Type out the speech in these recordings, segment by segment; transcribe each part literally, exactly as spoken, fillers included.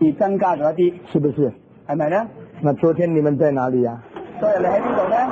增加咗一啲， 是不是？ 係咪咧？ 那昨天你們在哪裡啊？ 昨日你喺邊度咧？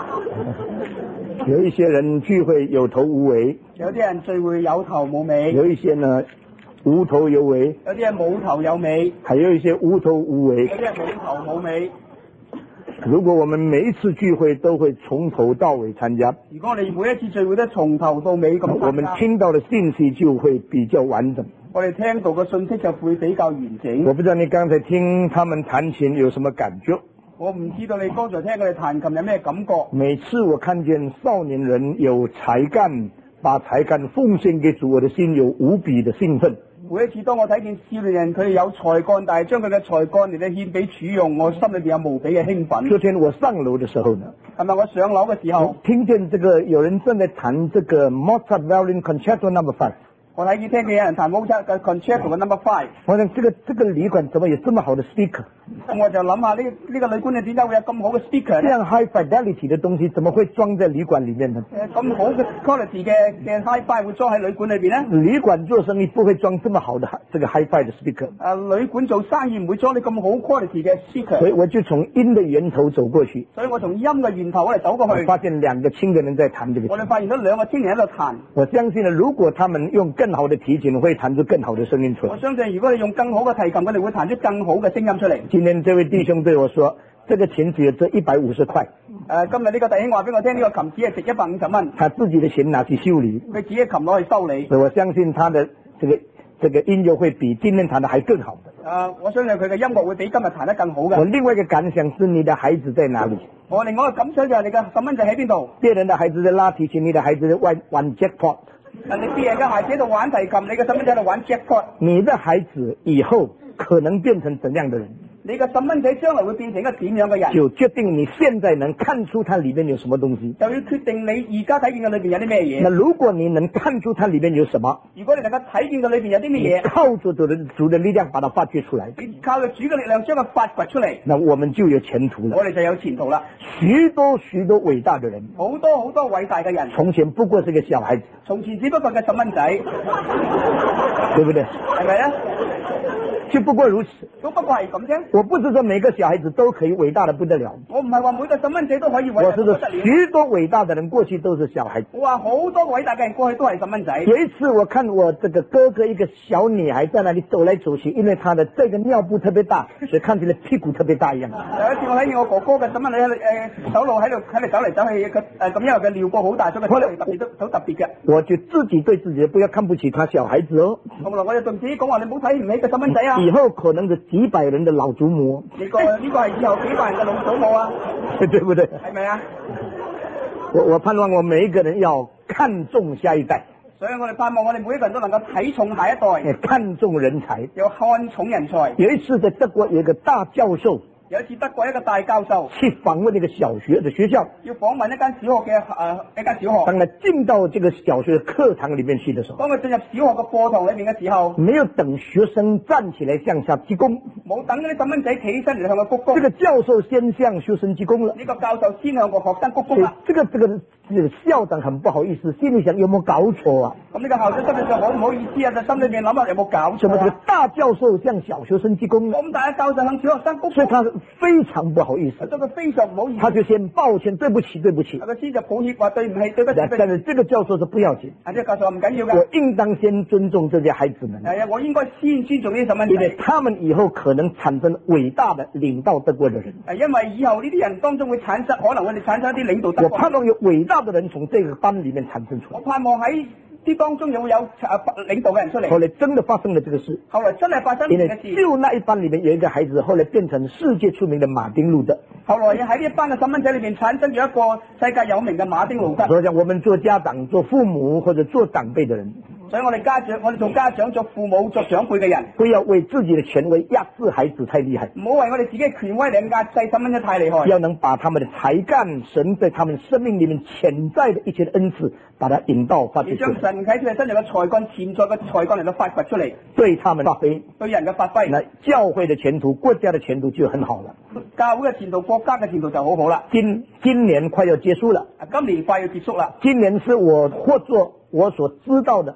有一些人聚會有頭無尾， 有啲人聚會有頭冇尾， 有一些呢無頭有尾， 有啲人冇頭有尾， 還有一些無頭無尾。 有啲人冇頭冇尾。 如果我們每一次聚會都會從頭到尾參加， 如果我哋每一次聚會都從頭到尾咁參加， 我們聽到的信息就會比較完整。 我哋聽到嘅信息就會比較完整。 我不知道你剛才聽他們彈琴有什麼感覺？ 我唔知道你剛才聽佢哋彈琴有咩感覺？ 每次我看見少年人有才幹，把才幹奉獻給主，我的心有無比的興奮。 每一次當我睇見少年人佢哋有才幹，但係將佢嘅才幹嚟到獻俾主用，我心裏邊有無比嘅興奮。 昨天我上樓的時候呢， 係咪我上樓嘅時候， 聽見這個有人正在彈這個 Mozart Violin Concerto Number Five。 我睇見聽見有人彈 Mozart 嘅 Concerto 嘅 Number Five。 我想這個這個旅館怎麼有這麼好的 speaker？ 咁我就諗下呢呢個旅館你點解會有咁好嘅 speaker？ 這樣 high fidelity 的東西怎麼會裝在旅館裡面呢？ 誒咁好嘅 quality 嘅嘅 Hi-Fi 會裝喺旅館裏邊呢？ 旅館做生意不會裝這麼好的這個 Hi-Fi 的 speaker。 誒旅館做生意唔會裝啲咁好 quality 嘅 speaker。 所以我就從音的源頭走過去。 所以我從音嘅源頭我哋走過去。 我發現兩個青年人在彈這個琴。 我哋發現咗兩個青年喺度彈。 我相信呢，如果他們用更好的提琴，會彈出更好的聲音出來。 我相信如果你用更好嘅提琴，佢哋會彈出更好嘅聲音出嚟。 今天這位弟兄對我說，這個琴只有值一百五十塊。誒、 呃，今日呢個弟兄話俾我聽，呢、這個琴只係值一百五十蚊。 他自己的琴拿去修理。 佢自己嘅琴攞去修理。 所以我相信他的這個這個音樂會比今天彈的還更好的。 誒、呃，我相信佢嘅音樂會比今日彈得更好嘅。 我另外一個感想是，你的孩子在哪裡？ 我另外一個感想就係你嘅細蚊仔喺邊度？ 別人的孩子在拉提琴，你的孩子在玩玩 jackpot。 人哋別人嘅孩子喺度玩提琴，你嘅細蚊仔喺度玩 jackpot。 你的孩子以後可能變成怎樣的人？ 你嘅細蚊仔將來會變成一個點樣嘅人？ 就決定你現在能看出它裏面有什麼東西。 就要決定你而家睇見嘅裏邊有啲咩嘢。 那如果你能看出它裏面有什麼， 如果你能夠睇見嘅裏邊有啲咩嘢， 靠住主的主的力量把它發掘出來， 你靠住主嘅力量將佢發掘出嚟， 那我們就有前途了。 我哋就有前途啦。 許多許多偉大的人， 好多好多偉大嘅人， 從前不過是個小孩子， 從前只不過係個細蚊仔， 對不對？ 係咪咧？ 就不過如此， 都不過係咁啫。 我不是說每個小孩子都可以偉大的不得了， 我唔係話每個細蚊仔都可以偉大我是說得不得了。 許多偉大的人過去都是小孩子。 我話好多偉大嘅人過去都係細蚊仔。 有一次我看我這個哥哥一個小女孩在那裡走來走去，因為她的這個尿布特別大，所以看起來屁股特別大一樣。 有一次我睇見我哥哥嘅細蚊仔誒走路喺度喺度走嚟走去，佢誒咁因為佢尿布好大，所以佢特別都好特別嘅。 我就自己對自己不要看不起他小孩子哦。 後來我就對自己講話，你唔好睇唔起個細蚊仔啊！ 以後可能是幾百人的老祖母。 呢、這個呢、這個係以後幾百人嘅老祖母啊， 對不對？ 係咪啊？ 我我盼望我每一個人要看重下一代， 所以我哋盼望我哋每一個人都能夠睇重下一代， 看重人才， 要看重人才。 有一次在德國有一個大教授， 有一次德國一個大教授去訪問一個小學的學校， 要訪問一間小學嘅誒、呃、一間小學。 當他進到這個小學的課堂裏面去的時候， 當佢進入小學嘅課堂裏面嘅時候， 沒有等學生站起來向下鞠躬， 冇等嗰啲細蚊仔起身嚟向佢鞠躬。 這個教授先向學生鞠躬了。 呢、這個教授先向個學生鞠躬啦。 這個這個這個校長很不好意思，心裏想有冇搞錯啊？ 咁呢個校長心裏就好唔好意思啊，就心裏面諗下有冇搞錯啊？ 什麼？這個大教授向小學生鞠躬， 咁大嘅教授向小學生鞠躬， 所以他非常不好意思， 這個非常唔好意思， 他就先抱歉，對不起，對不起。 佢先就抱歉話對唔起，對不起。 但是這個教授是不要緊， 啊，這個教授唔緊要嘅， 我應當先尊重這些孩子們。 係啊，我應該先尊重呢啲細蚊仔， 因為他們以後可能產生偉大的領導德國的人。 係因為以後呢啲人當中會產生，可能會產生一啲領導德國。 我盼望有偉大的人從這個班裏面產生出來。 我盼望喺啲當中有會有誒領導嘅人出嚟。 後來真的發生了這個事。 後來真係發生呢件事。 就那一班裏面有一個孩子，後來變成世界出名的馬丁路德。 後來喺呢一班嘅細蚊仔裏面產生咗一個世界有名嘅馬丁路德。 所以講，我們做家長、做父母或者做長輩的人， 所以我哋家長，我哋做家長、做父母、做長輩嘅人， 不要為自己的權威壓制孩子太厲害。 唔好為我哋自己嘅權威嚟壓制細蚊仔太厲害。 要能把他們的才幹、神在他們生命裏面潛在的一些恩賜，把它引導發掘出來。 將神喺佢哋身上嘅才幹、潛在嘅才幹嚟到發掘出嚟， 對他們發揮， 對人嘅發揮， 那教會的前途、國家的前途就很好了。 教會嘅前途、國家嘅前途就好好啦。 今今年快要結束了， 今年快要結束啦。 今年是我或做我所知道的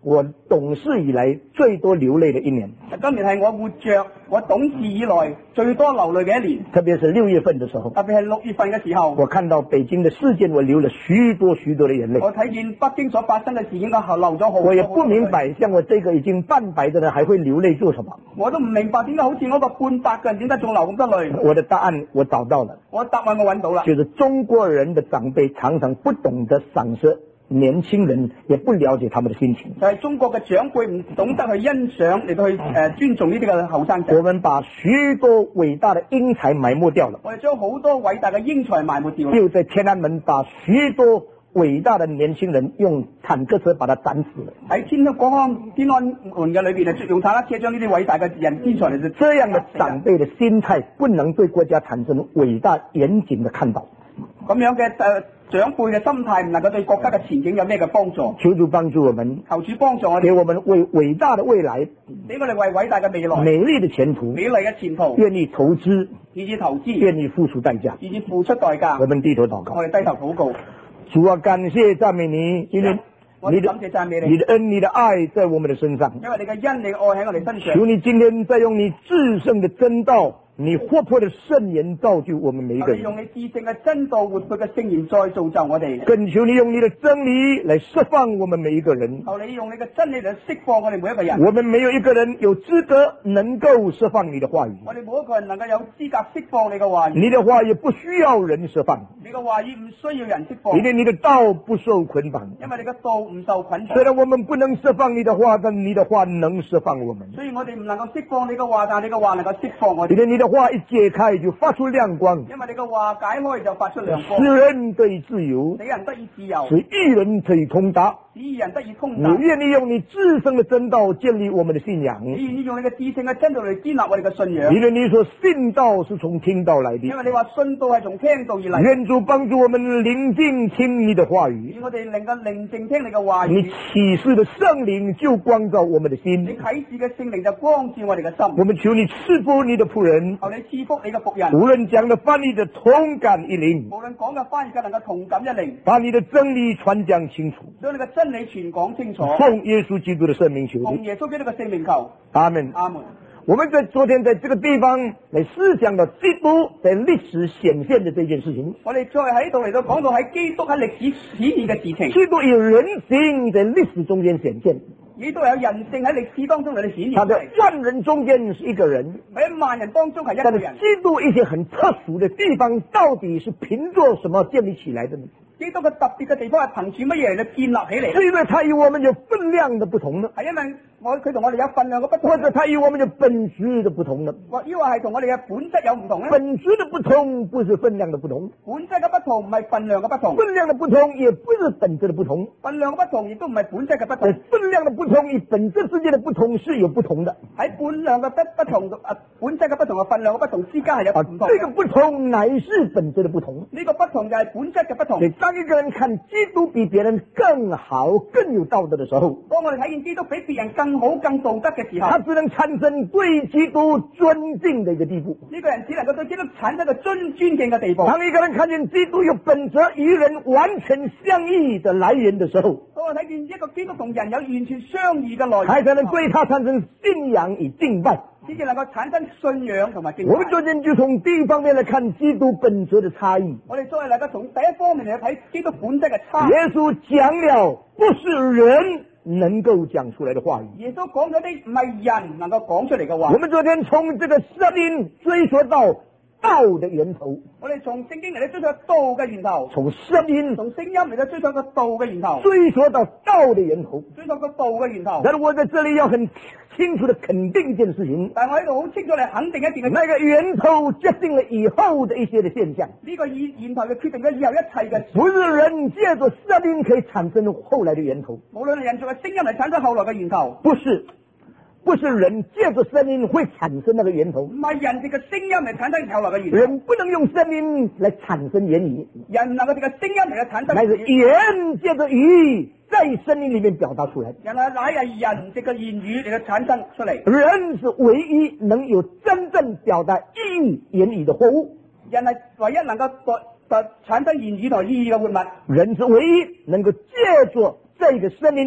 我懂事以来最多流淚的一年。 今年係我活着我懂事以來最多流淚嘅一年， 特別是六月份的時候， 特別係六月份嘅時候， 我看到北京的事件，我流了許多許多的眼淚。 我睇見北京所發生嘅事件，我流咗好多。 我也不明白，像我這個已經半白的人，還會流淚做什麼？ 我都唔明白點解好似我個半白嘅人，點解仲流咁多淚？ 我的答案我找到了， 我答案我揾到啦， 就是中國人的長輩常常不懂得賞識年輕人，也不了解他們的心情。 就係中國嘅長輩唔懂得去欣賞，嚟到去誒尊重呢啲嘅後生仔。 我們把許多偉大的英才埋沒掉了。 我哋將好多偉大嘅英才埋沒掉啦。 又在天安門把許多偉大的年輕人用坦克車把他斬死了。 喺天安國天安門嘅裏邊啊，用坦克車將呢啲偉大嘅人天才嚟到。 這樣的長輩的心態不能對國家產生偉大嚴謹的看到。 咁樣嘅誒長輩嘅心態唔能夠對國家嘅前景有咩嘅幫助？ 求主幫助我們， 求主幫助我哋， 給我們為偉大的未來， 俾我哋為偉大嘅未來、 美麗的前途、 美麗嘅前途， 願意投資， 願意投資， 願意付出代價， 願意付出代價。 我們低頭禱告， 我哋低頭禱告。 主啊，感謝讚美你，因為你的感謝讚美你， 你的恩、你的愛在我們的身上。 因為你嘅恩、你嘅愛喺我哋身上。 求你今天再用你至聖的真道，你活潑的聖言造就我們每一個人。 用你至聖嘅真道活潑嘅聖言再造就我哋。 更求你用你的真理來釋放我們每一個人。 求你用你嘅真理嚟釋放我哋每一個人。 我們沒有一個人有資格能夠釋放你的話語。 我哋每一個人能夠有資格釋放你嘅話語。 你的話語不需要人釋放。 你嘅話語唔需要人釋放。 因為你的道不受捆綁。 因為你嘅道唔受捆綁。 雖然我們不能釋放你的話，但你的話能釋放我們。 所以我哋唔能夠釋放你嘅話，但係你嘅話能夠釋放我哋。 因為你的話一解開就發出亮光。 因為你嘅話解開就發出亮光。 使人得以自由。 使人得以自由。 使義人可以通達。 使義人得以通達。 你願意用你至聖的真道建立我們的信仰。 你願意用你嘅至聖嘅真道嚟建立我哋嘅信仰。 因為你說信道是從聽道來的。 因為你話信道係從聽道而嚟。 願主幫助我們寧靜聽你的話語。 願我哋能夠寧靜聽你嘅話語。 你啟示的聖靈就光照我們的心。 你啟示嘅聖靈就光照我哋嘅心。 我們求你賜福你的僕人。 求你賜福你嘅僕人。 無論講的翻譯的同感一靈。 無論講嘅翻譯嘅能夠同感一靈。 把你的真理傳講清楚。 將你嘅真理傳講清楚。 奉耶穌基督的聖名求。 奉耶穌基督嘅聖名求。 阿門。 阿門。 我們在昨天在這個地方來思想到基督在歷史顯現的這件事情。 我哋再喺度嚟到講到喺基督喺歷史顯現嘅事情。 基督有人性在歷史中間顯現。 基督有人性喺歷史當中嚟到顯現。 他在萬人中間是一個人。 喺萬人當中係一個人。 基督一些很特殊的地方到底是憑着什麼建立起來的呢？ 基督嘅特別嘅地方係憑住乜嘢嚟到建立起嚟？ 是因為他與我們有分量的不同呢？ 係因為我佢同我哋有分量嘅不同， 或者他與我們有本質的不同呢？ 或抑或係同我哋嘅本質有唔同呢？ 本質的不同不是分量的不同， 本質嘅不同唔係分量嘅不同， 分量的不同也不是本質的不同， 分量嘅不同亦都唔係本質嘅不同。 分量的不同與本質之間的不同是有不同的。 喺本量嘅不不同啊，本質嘅不同同分量嘅不同之間係有唔同。 啊，這個不同乃是本質的不同。 呢個不同就係本質嘅不同。 所以當一個人看基督比別人更好、更有道德的時候， 當我哋睇見基督比別人更好、更道德嘅時候， 他只能產生對基督尊敬的一個地步。 呢個人只能夠對基督產生個尊尊敬嘅地步。 當一個人看見基督有本質與人完全相異的來源的時候， 當我睇見一個基督同人有完全相異嘅來源， 才才能對他產生信仰與敬拜， 先至能夠產生信仰同埋敬拜。 我們昨天就從第一方面來看基督本質的差異。 我哋再能夠從第一方面嚟睇基督本質嘅差異。 耶穌講了不是人能夠講出來的話語。 耶穌講咗啲唔係人能夠講出嚟嘅話。 我們昨天從這個聲音追溯到道的源頭， 我哋從聖經嚟到追溯道嘅源頭， 從聲音從聲音嚟到追溯個道嘅源頭， 追溯到道的源頭， 追溯個道嘅源頭。 但是我在這裏要很清楚的肯定一件事情， 但係我喺度好清楚嚟肯定一件嘅， 那個源頭決定了以後的一些的現象。 呢個源源頭就決定咗以後一切嘅， 不是人借着聲音可以產生後來的源頭， 無論係人做嘅聲音嚟產生後來嘅源頭， 不是。不是人借着聲音會產生那個源頭， 唔係人哋嘅聲音嚟產生後來嘅源頭。 人不能用聲音來產生言語， 人能夠借個聲音嚟嘅產生， 乃是言借着語在聲音裏面表達出來。 人係乃係人藉個言語嚟嘅產生出嚟。 人是唯一能有真正表達意義言語的活物， 人係唯一能夠代產生言語同意義嘅活物。 人是唯一能夠借着這個聲音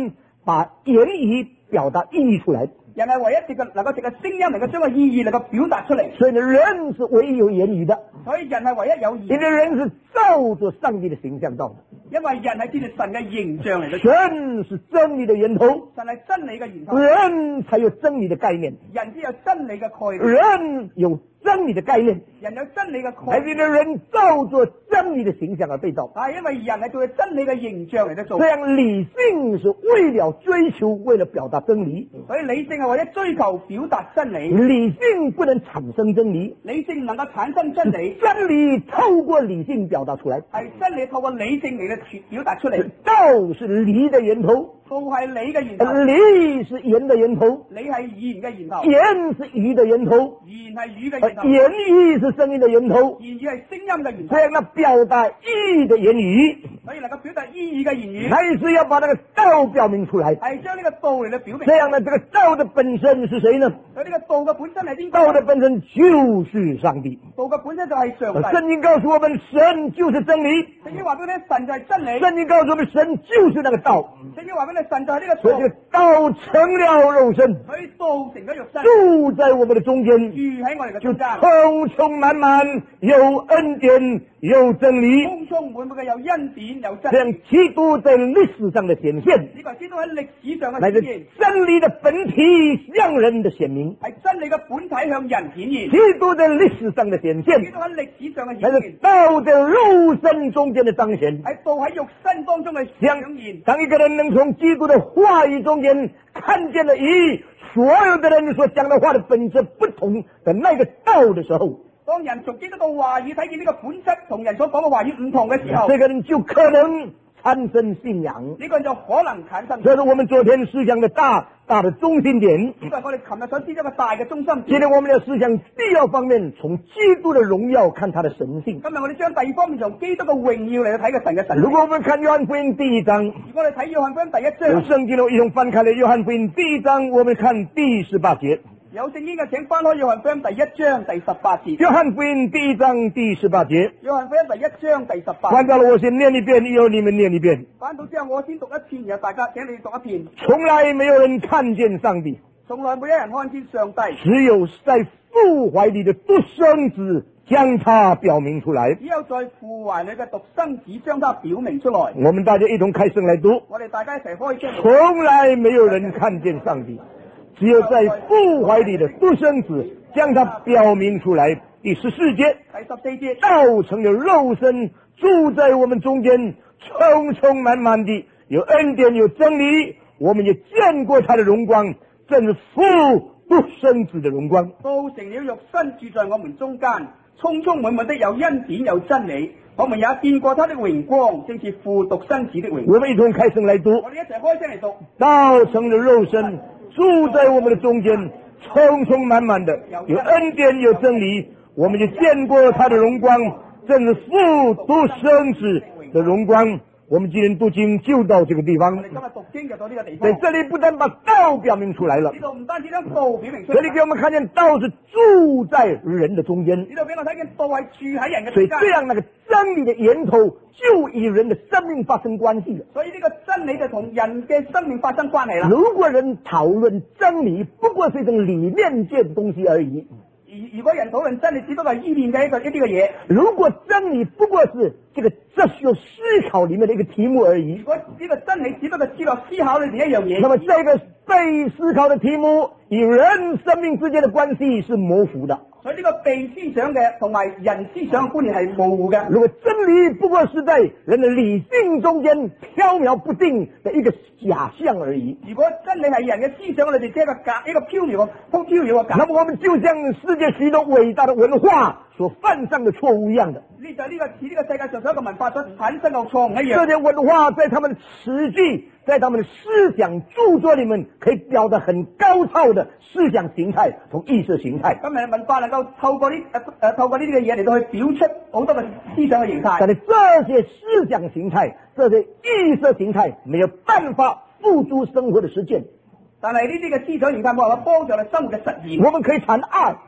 把言語表達意義出來。 人係唯一藉個能夠藉個聲音能夠將個意義能夠表達出嚟。 所以呢，人是唯一有言語的。 所以人係唯一有言。 因為人是照着上帝的形象造的。 因為人係照住神嘅形象嚟嘅。 神是真理的源頭。 神係真理嘅源頭。 人才有真理的概念。 人先有真理嘅概念。 人有真理的概念。 人有真理嘅概念。 係因為人照着真理的形象而被造。 啊，因為人係照住真理嘅形象嚟到做。 這樣理性是為了追求，為了表達真理。 所以理性係為咗追求表達真理。 理性不能產生真理。 理性能夠產生真理。 真理透過理性表達出來。 係真理透過理性嚟到表達出嚟。 道是理的源頭。 道係理嘅源頭。 理是言的源頭。 理係言嘅源頭。 言是語的源頭。 言係語嘅源頭。 言語是聲音的源頭。 言語係聲音嘅源頭。 這樣呢，表達意義的言語， 所以能夠表達意義嘅言語， 還是要把那個道表明出來。 係將呢個道嚟到表明。 這樣呢，這個道的本身是誰呢？ 所以呢個道嘅本身係邊個？ 道的本身就是上帝。 道嘅本身就係上帝。 聖經告訴我們，神就是真理。 聖經話俾你聽，神就係真理。 聖經告訴我們，神就是那個道。 聖經話俾你，神就係呢個道。 所以這個道成了肉身， 所以道成咗肉身， 住在我們的中間， 住喺我哋嘅中間， 充充滿滿有恩典有真理， 充充滿滿嘅有恩典有真理。 這樣基督在歷史上的顯現， 呢個基督喺歷史上嘅乃是顯現， 真理的本體向人的顯明， 係真理嘅本體向人顯現。 基督在歷史上的顯現， 基督喺歷史上嘅乃顯現， 是道在肉身中間的彰顯。 喺道喺肉身當中嘅像顯現。 當一個人能從基督的話語中間看見了與所有的人所講的話的本質不同的那個道的時候， 當人從基督嘅話語睇見呢個本質同人所講嘅話語唔同嘅時候， 這個人就可能產生信仰。 呢個人就可能產生。 這是我們昨天思想的大大的中心點。 呢個係我哋琴日所知一個大嘅中心點。 今天我們要思想第二方面，從基督的榮耀看他的神性。 今日我哋將第二方面從基督嘅榮耀嚟到睇個神嘅神。 如果我們看約翰福音第一章， 如果我哋睇約翰福音第一章， 有聖經的一同翻開了約翰福音第一章，我們看第十八節。 有聖經嘅請翻開約翰福音第一章第十八節。 約翰福音第一章第十八節。 約翰福音第一章第十八。 翻到了，我先念一遍，以後你們念一遍。 翻到之後我先讀一遍，然後大家請你讀一遍。 從來沒有人看見上帝， 從來沒有人看見上帝， 只有在父懷裏的獨生子將他表明出來。 只有在父懷裏嘅獨生子將他表明出來。 我們大家一同開聲來讀。 我哋大家一齊開聲。 從來沒有人看見上帝，只有在父懷裏的獨生子將他表明出來。第十四節， 第十四節， 道成了肉身，住在我們中間，充充滿滿的有恩典有真理，我們也見過他的榮光，正是父獨生子的榮光。 道成了肉身，住在我們中間，充充滿滿的有恩典有真理，我們也見過他的榮光，正是父獨生子的榮光。 我們一同開聲來讀。 我哋一齊開聲嚟讀。 道成了肉身，住在我們的中間，充充滿滿的有恩典有真理，我們就見過他的榮光，正是父獨生子的榮光。我們今天讀經就到這個地方。 我哋今日讀經就到呢個地方。 在這裏不但把道表明出來了， 呢度唔單止將道表明出來， 這裏給我們看見道是住在人的中間。 呢度俾我睇見道係住喺人嘅所以中間。 這樣那個真理的源頭就與人的生命發生關係了。 所以呢個真理就同人嘅生命發生關係啦。 如果人討論真理，不過是一種理念界的東西而已。 如果人討論真理，只不過係意念嘅一個一啲嘅嘢。 如果真理不過是這個哲學思考裏面的一個題目而已。 如果呢個真理只不過知道思考裏面一樣嘢， 那麼這個被思考的題目與人生命之間的關係是模糊的。 所以呢個被思想嘅同埋人思想嘅觀念係模糊嘅。 如果真理不過是在人的理性中間飄渺不定的一個假象而已。 如果真理係人嘅思想裏邊，即係一個假一個飄渺嘅飄飄渺嘅假， 那麼我們就像世界許多偉大的文化所犯上的錯誤一樣的。 呢就呢個似呢個世界上所有嘅文化所產生嘅錯誤一樣。 這些文化在他們的詞句，在他們的思想著作裏面，可以表達很高超的思想形態同意識形態。 今日文化能夠透過呢誒誒透過呢啲嘅嘢嚟到去表出好多嘅思想嘅形態。 但係這些思想形態、這些意識形態沒有辦法付諸生活的實踐。 但係呢啲嘅思想形態冇辦法幫助你生活嘅實現。 我們可以談愛。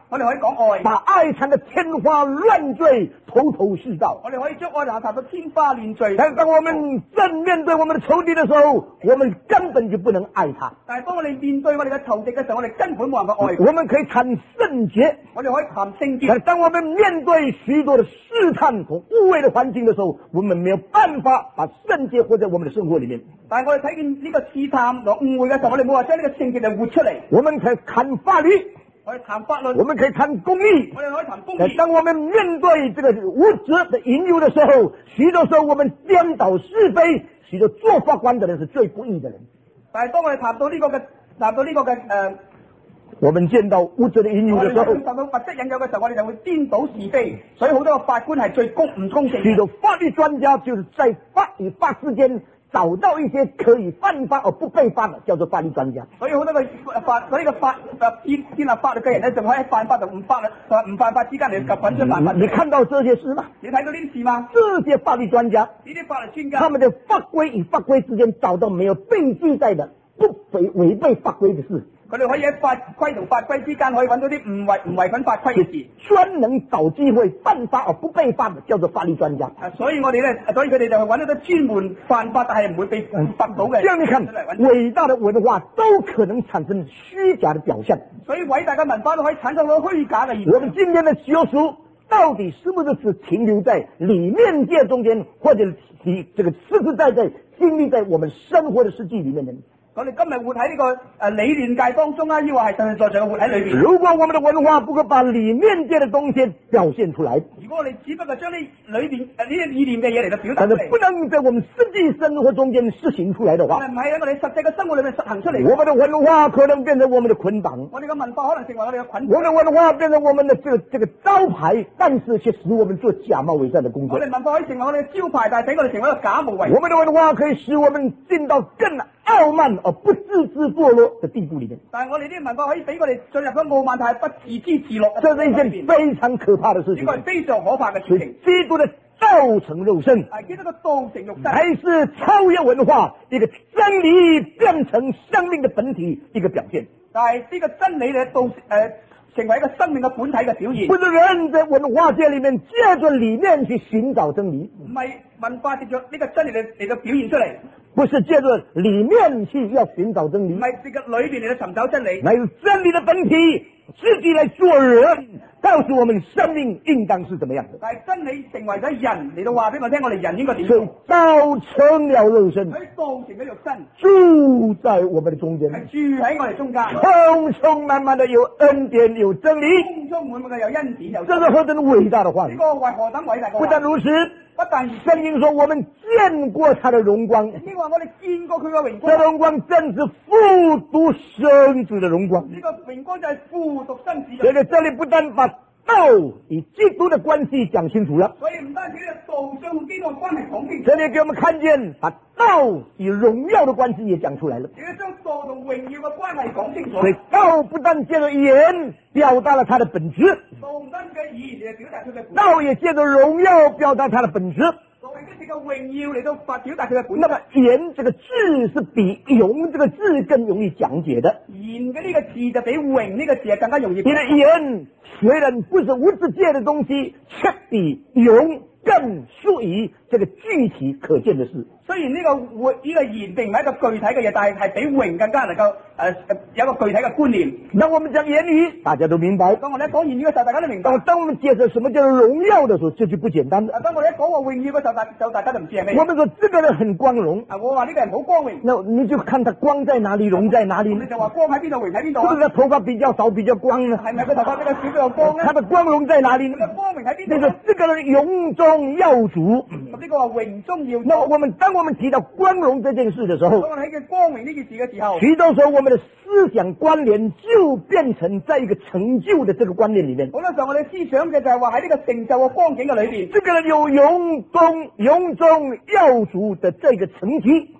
我哋可以講愛， 把愛談得天花亂墜，頭頭是道。 我哋可以將愛談談到天花亂墜。 但當我們正面對我們的仇敵的時候，我們根本就不能愛他。 但係當我哋面對我哋嘅仇敵嘅時候，我哋根本冇辦法愛。 我們可以談聖潔， 我哋可以談聖潔。 但當我們面對許多的試探和污穢的環境的時候，我們沒有辦法把聖潔活在我們的生活裏面。 但係我哋睇見呢個試探同誤會嘅時候，我哋冇話將呢個聖潔嚟活出嚟。 我們可以談法律， 我哋談法律， 我們可以談公義， 我哋可以談公義。 但當我們面對這個物質的引誘的時候，許多時候我們顛倒是非，許多做法官的人是最不義的人。 但係當我哋談到呢個嘅談到呢個嘅誒、呃， 我們見到物質的引誘的時候， 談到物質引誘嘅時候，我哋就會顛倒是非，所以好多個法官係最公唔公正。 許多法律專家就是在法與法之間找到一些可以犯法而不被犯的，叫做法律專家。 所以好多個法，所以個法誒建建立法律嘅人咧，就可以喺犯法同唔法律唔犯法之間嚟夾揾出犯法。 你看到這些事嗎？ 你睇到呢啲事嗎？ 這些法律專家， 呢啲法律專家， 他們的法規與法規之間找到沒有被記載的不違違背法規的事。 佢哋可以喺法規同法規之間可以揾到啲唔違唔違反法規嘅事， 專能找機會犯法而不被犯的，叫做法律專家。 啊，所以我哋咧，所以佢哋就係揾到啲專門犯法但係唔會被罰到嘅。 這樣你看，偉大的文化都可能產生虛假的表現。 所以偉大嘅文化都可以產生到虛假嘅現象。 我們今天的救贖到底是不是只停留在理念界中間，或者你這個實實在在經歷在我們生活的實際裏面呢？ 我哋今日活喺呢個誒理念界當中啊，抑或係實實在在嘅活喺裏邊。 如果我們的文化不夠把理念界的東西表現出來， 如果我哋只不過將呢裏邊誒呢啲理念嘅嘢嚟到表達但是出嚟， 不能在我們實際生活中間實行出來的話， 唔係喺我哋實際嘅生活裏面實行出嚟。 我們的文化可能變成我們的捆綁， 我哋嘅文化可能成為我哋嘅捆綁。 我們的文化變成我們的這個這個招牌，但是卻使我們做假冒偽善的工作。 我哋文化可以成為我哋嘅招牌，但係使我哋成為一個假冒偽善。 我們的文化可以使我們進到更傲慢而不自知墮落的地步裏面。 但係我哋啲文化可以俾我哋進入咗傲慢，但係不自知自落。 這是一件非常可怕的事情。 呢個係非常可怕嘅事情。 基督的道成肉身， 係基督嘅道成肉身， 還是超越文化一個真理變成生命的本體一個表現。 但係呢個真理咧，到誒成為一個生命嘅本體嘅表現。 不是人在文化界裏面借着理念去尋找真理， 唔係文化借着呢個真理嚟嚟到表現出嚟。 不是借着理念去要尋找真理， 唔係借着裏邊嚟到尋找真理， 乃是真理的本體自己來做人，告訴我們生命應當是怎麼樣的。 但係真理成為咗人嚟到話俾我聽，我哋人應該點所以道成了肉身， 佢道成咗肉身， 住在我們的中間， 係住喺我哋中間， 充充滿滿的有恩典有真理， 充充滿滿嘅有恩典有。 這是何等偉大的話語！ 呢個為何等偉大嘅話？ 不但如此， 不但聖經說我們見過他的榮光， 呢個我哋見過佢嘅榮這光， 榮光正是父獨生子的榮光。 呢個榮光就係父獨生子嘅。 所以這裏不但把道與基督的關係講清楚了， 所以唔單止呢個道上基督嘅關係講清楚， 這裏給我們看見把道與榮耀的關係也講出來了。 亦都將道同榮耀嘅關係講清楚。 所以道不但借着言表達了它的本質， 道唔單止嘅語言嚟表達出嘅本質， 道也借着榮耀表達它的本質。 道亦都借個榮耀嚟到發表達佢嘅本質。 那麼言這個字是比容這個字更容易講解的， 言嘅呢個字就比榮呢個字係更加容易。 因為言雖然不是物質界的東西，卻比容更屬於這個具體可見的事。 雖然呢個會呢個言並唔係一個具體嘅嘢，但係係比榮更加能夠誒誒有一個具體嘅觀念。 當我們講言語，大家都明白。 當我哋一講言語嘅時候，大家都明白。 當當我們解釋什麼叫做榮耀的時候，這就不簡單了。 當我哋一講話榮耀嘅時候，大就大家就唔知係咩。 我們說這個人很光榮， 啊，我話呢個人好光榮。 那你就看他光在哪裡，榮在哪裡。 你就話光喺邊度，榮喺邊度啊？ 是不是他頭髮比較少，比較光呢？ 係咪佢頭髮比較少，比較光咧？ 他的光榮在哪裡呢？ 佢嘅光榮喺邊度？ 那個這個人榮中耀主。 咁呢個話榮中耀主。 那我們當我們提到光榮這件事的時候， 當我哋睇嘅光榮呢件事嘅時候， 許多時候我們的思想關聯就變成在一個成就的這個觀念裡面。 好多時候我哋思想嘅就係話喺呢個成就嘅光景嘅裏邊， 這個人有榮中榮中耀主的這個層級。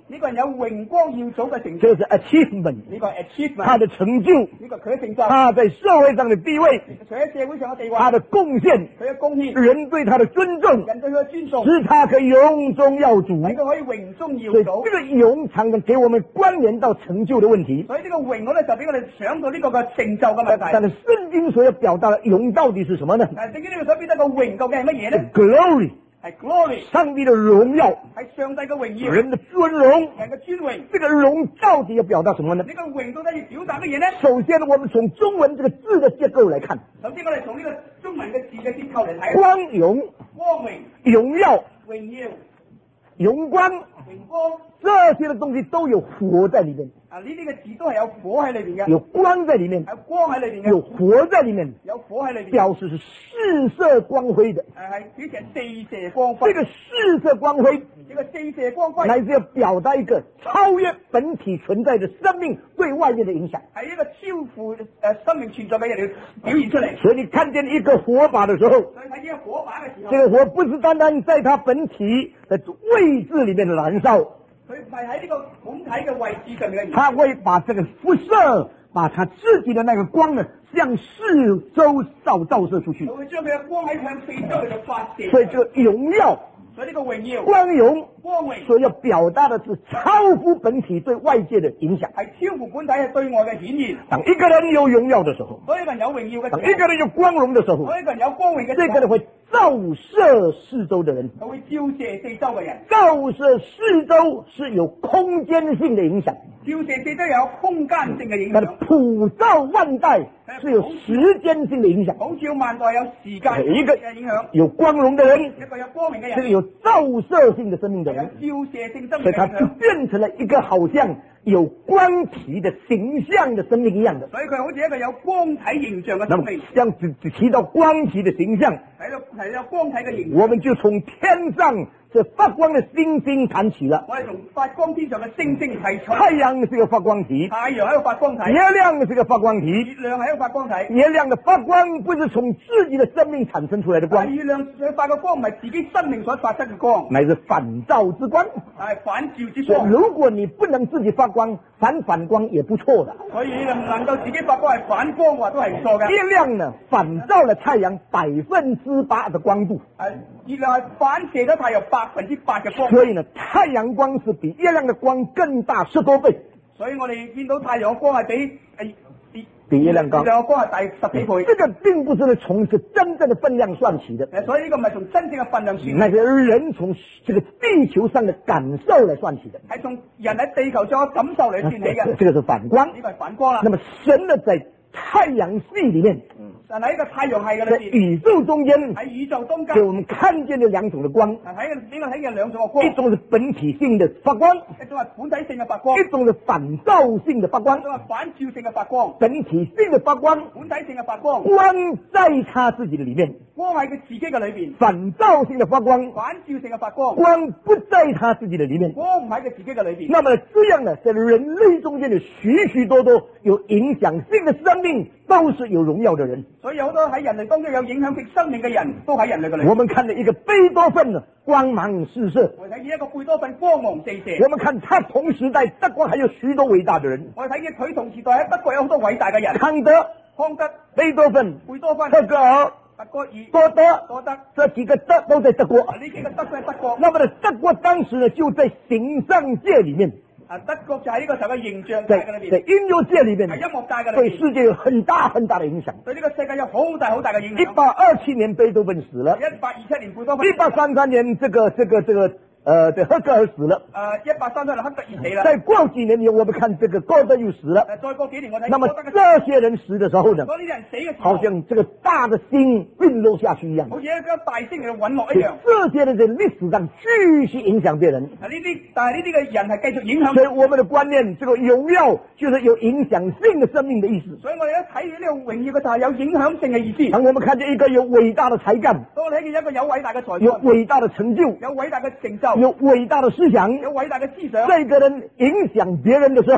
呢個人有榮光耀祖嘅成就， 這是 achievement， 呢個係 achievement， 他的成就， 呢個佢嘅成就， 他在社會上的地位， 佢喺社會上嘅地位， 他的貢獻， 佢嘅貢獻， 人對他的尊重， 人對佢嘅尊重， 使他可以榮中耀祖。 使佢可以榮中耀所以祖。 這個榮常常給我們關聯到成就的問題。 所以呢個榮我咧就俾我哋想到呢個嘅成就嘅問題。 但是聖經所要表達的榮到底是什麼呢？ 誒，聖經呢度所表達個榮究竟係乜嘢呢？ Glory， 係 glory， 上帝的榮耀， 係上帝嘅榮耀， 人的尊榮。 人嘅尊榮。 這個榮到底要表達什麼呢？ 呢個榮到底要表達乜嘢呢？ 首先，我們從中文這個字的結構來看， 首先我哋從呢個中文嘅字嘅結構嚟睇， 光榮、 光榮、 榮耀、 榮耀、 榮光， 榮光， 這些的東西都有火在裏面， 啊呢啲嘅字都係有火喺裏邊嘅， 有光在裏面， 有光喺裏邊嘅， 有火在裏面， 有火喺裏邊， 表示是四色光輝的。 誒係表示四射光輝。 這個四色光輝呢個四射光輝乃是要表達一個超越本體存在的生命對外界的影響， 係一個超乎誒生命存在嘅人表現出嚟。 所以你看見一個火把的時候， 所以睇呢個火把嘅時候， 這個火不是單單在它本體的位置裏面燃燒， 佢唔係喺呢個本體嘅位置上面嘅， 它會把這個輻射，把它自己的那個光呢向四周照照射出去。 佢會將佢嘅光喺向四周嚟到發射。 所以這個榮耀、 所以呢個榮耀、 光榮、 光榮， 所要表達的是超乎本體對外界的影響。 係超乎本體係對外嘅顯現。 當一個人有榮耀的時候， 所以一個人有榮耀嘅時候， 當一個人有光榮的時候， 所以一個人有光榮嘅時候， 這個人會照射四周的人。 佢會照射四周嘅人。 照射四周是有空間性的影響， 照射四周有空間性嘅影但是響。 普照萬代是有時間性的影響。 普照萬代有時間一個嘅影響。 有光榮的人， 一個有光明嘅人， 這個有照射性的生命的有人， 照射性生所以他就命嘅影響。 變成了一個好像有光體的形象的生命一樣的。 所以佢好似一個有光體形象嘅那麼生命。 像只只提到光體的形象， 睇到係有光體嘅形象。 我們就從天上這發光的星星談起了。 我哋從發光天上嘅星星睇出， 太陽是個發光體， 太陽係一個發光體， 月亮是個發光體。 月亮係一個發光體。 月亮的發光不是從自己的生命產生出來的光， 月亮佢發嘅光唔係自己生命所發出嘅光， 乃是反照之光。 係反照之所以光。 如果你不能自己發光，反反光也不錯的。 所以能能夠自己發光係反光嘅話都係唔錯嘅。 月亮呢，反照了太陽百分之八的光度， 係月亮係反射咗太陽百分之八嘅光， 所以呢，太陽光是比月亮的光更大十多倍， 所以我哋見到太陽嘅光係比誒比比月亮高月。亮嘅光係大十幾倍。 這個並不是從這真正的分量算起的， 誒，所以呢個唔係從真正嘅份量算， 那是人從這個地球上的感受來算起的。 係從人喺地球上嘅感受嚟算起嘅。 這個是反光。 呢個係反光啦。 那麼神呢，在太陽系裏面， 但喺呢個太陽系嘅在裏邊， 宇宙中間， 喺宇宙中間， 給我們看見了兩種的光， 喺呢個睇見兩種嘅光， 一種是本體性的發光， 一種係本體性嘅發光， 一種是反照性的發光一。種係反照性嘅發光。 本體性的發光， 本體性嘅發光， 光在他自己的裏面； 光喺佢自己嘅裏邊； 反照性的發光， 反照性嘅發光， 光不在他自己的裏面。 光唔喺佢自己嘅裏邊。 那麼這樣呢，在人類中間的許許多多有影響性的生命，都是有榮耀的人。 所以好多喺人類當中有影響性生命嘅人都喺人類嘅裏邊。 我們看了一個貝多芬呢，光芒四射。 我哋睇見一個貝多芬光芒四射。 我們看他同時代德國還有許多偉大的人。 我哋睇見佢同時代喺德國有好多偉大嘅人。 康德、 康德、 貝多芬、 貝多芬、 赫格爾、 達戈爾、 多德、 多德， 這幾個德都在德國。 呢幾個德都係德國。 那麼呢，德國當時呢就在形象界裏面， 啊，德國就喺呢個時候嘅形象界在嘅裏邊， 在音樂界裏面喺，音樂界嘅對裏邊， 世界有很大很大的影響。 對呢個世界有好大好大嘅影響。 一八二七年貝多芬死了， 一八二七年貝多芬， 一八三三年這個這個這個呃，對赫格爾死了。 誒一八三七年赫德爾死啦。 再過幾年以後，我們看這個歌德又死了。 誒再過幾年我睇。 那麼這些人死的時候呢， 當呢啲人死嘅時候， 好像這個大的星隕落下去一樣。 好似一顆大星嚟隕落一樣。 這些人在歷史上繼續影響別人。 啊呢啲，但係呢啲嘅人係繼續影響。 所以我們的觀念，這個榮耀就是有影響性的生命的意思。 所以我哋一睇呢個榮耀嘅就係有影響性嘅意思。 當我們看見一個有偉大的才幹， 當我哋睇見一個有偉大嘅才有幹， 偉大的成就， 有偉大嘅成就， 有偉大的思想， 有偉大嘅思想， 這個人影響別人的時候，